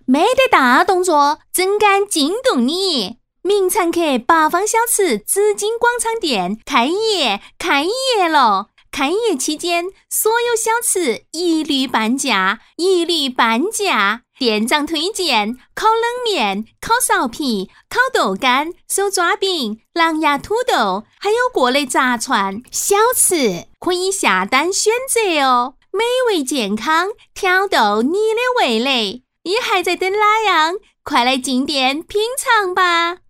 没得大动作，怎敢惊动你？名产客八方小吃紫金广场店开业了！开业期间，所有小吃一律半价，店长推荐烤冷面、烤苕皮、烤豆干、手抓饼、狼牙土豆，还有各类炸串、小吃，可以下单选择哦。美味健康，挑逗你的味蕾。你还在等哪样？快来进店品尝吧！